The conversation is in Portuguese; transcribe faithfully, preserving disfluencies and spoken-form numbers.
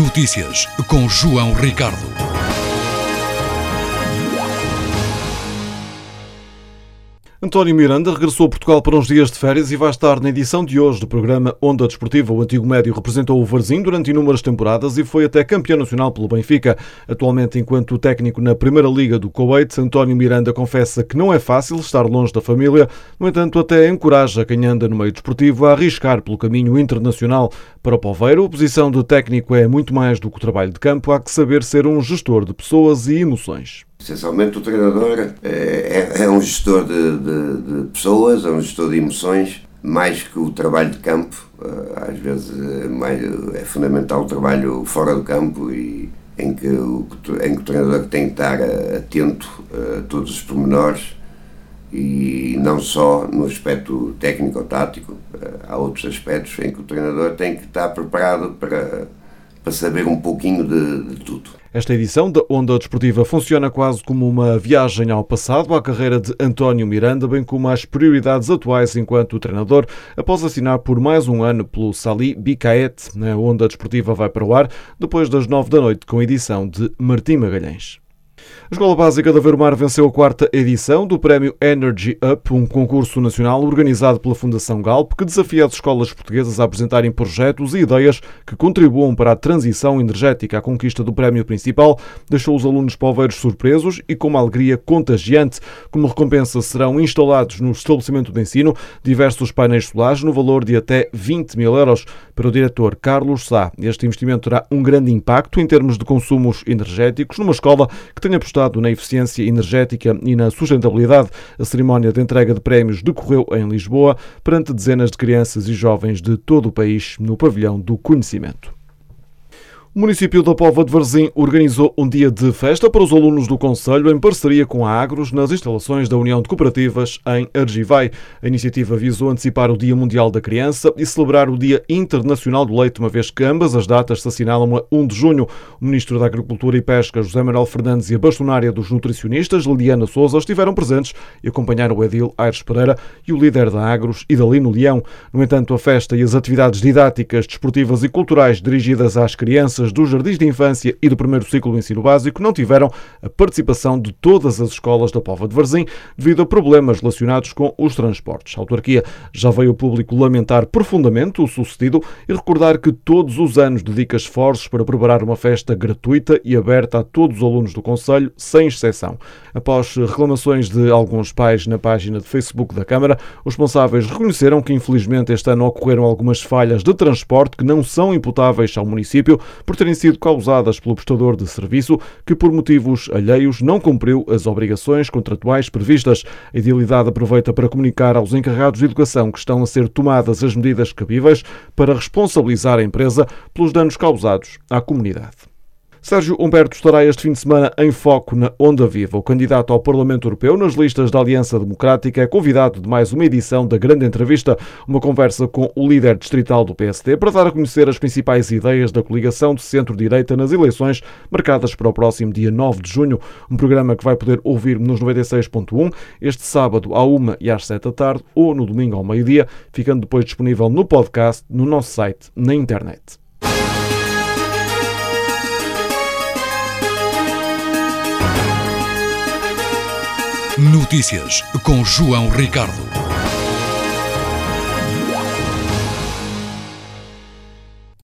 Notícias com João Ricardo. António Miranda regressou a Portugal para uns dias de férias e vai estar na edição de hoje do programa Onda Desportiva. O antigo médio representou o Varzim durante inúmeras temporadas e foi até campeão nacional pelo Benfica. Atualmente, enquanto técnico na Primeira Liga do Kuwait, António Miranda confessa que não é fácil estar longe da família. No entanto, até encoraja quem anda no meio desportivo a arriscar pelo caminho internacional. Para o Poveiro, a posição de técnico é muito mais do que o trabalho de campo. Há que saber ser um gestor de pessoas e emoções. Essencialmente, o treinador é, é um gestor de, de, de pessoas, é um gestor de emoções, mais que o trabalho de campo. Às vezes é, mais, é fundamental o trabalho fora do campo, e em que o, em que o treinador tem que estar atento a todos os pormenores, e não só no aspecto técnico ou tático. Há outros aspectos em que o treinador tem que estar preparado para, para saber um pouquinho de, de tudo. Esta edição da Onda Desportiva funciona quase como uma viagem ao passado, à carreira de António Miranda, bem como às prioridades atuais enquanto treinador, após assinar por mais um ano pelo Salih Bikaet. A Onda Desportiva vai para o ar depois das nove da noite, com edição de Martim Magalhães. A Escola Básica de Aveiro Mar venceu a quarta edição do Prémio Energy Up, um concurso nacional organizado pela Fundação Galp, que desafia as escolas portuguesas a apresentarem projetos e ideias que contribuam para a transição energética. A conquista do prémio principal deixou os alunos poveiros surpresos e com uma alegria contagiante. Como recompensa, serão instalados no estabelecimento de ensino diversos painéis solares no valor de até vinte mil euros. Para o diretor Carlos Sá, este investimento terá um grande impacto em termos de consumos energéticos numa escola que tem apostado na eficiência energética e na sustentabilidade. A cerimónia de entrega de prémios decorreu em Lisboa, perante dezenas de crianças e jovens de todo o país, no pavilhão do conhecimento. O município da Póvoa de Varzim organizou um dia de festa para os alunos do concelho em parceria com a Agros nas instalações da União de Cooperativas em Argivai. A iniciativa visou antecipar o Dia Mundial da Criança e celebrar o Dia Internacional do Leite, uma vez que ambas as datas se assinalam a um de junho. O Ministro da Agricultura e Pesca, José Manuel Fernandes, e a bastonária dos nutricionistas, Liliana Sousa, estiveram presentes e acompanharam o edil Aires Pereira e o líder da Agros, Idalino Leão. No entanto, a festa e as atividades didáticas, desportivas e culturais dirigidas às crianças dos jardins de infância e do primeiro ciclo do ensino básico não tiveram a participação de todas as escolas da Póvoa de Varzim devido a problemas relacionados com os transportes. A autarquia já veio ao público lamentar profundamente o sucedido e recordar que todos os anos dedica esforços para preparar uma festa gratuita e aberta a todos os alunos do concelho, sem exceção. Após reclamações de alguns pais na página de Facebook da Câmara, os responsáveis reconheceram que infelizmente este ano ocorreram algumas falhas de transporte que não são imputáveis ao município por terem sido causadas pelo prestador de serviço que, por motivos alheios, não cumpriu as obrigações contratuais previstas. A Idilidade aproveita para comunicar aos encarregados de educação que estão a ser tomadas as medidas cabíveis para responsabilizar a empresa pelos danos causados à comunidade. Sérgio Humberto estará este fim de semana em foco na Onda Viva. O candidato ao Parlamento Europeu nas listas da Aliança Democrática é convidado de mais uma edição da Grande Entrevista, uma conversa com o líder distrital do P S D para dar a conhecer as principais ideias da coligação de centro-direita nas eleições marcadas para o próximo dia nove de junho. Um programa que vai poder ouvir nos noventa e seis ponto um este sábado à uma e às sete da tarde ou no domingo ao meio-dia, ficando depois disponível no podcast, no nosso site, na internet. Notícias com João Ricardo.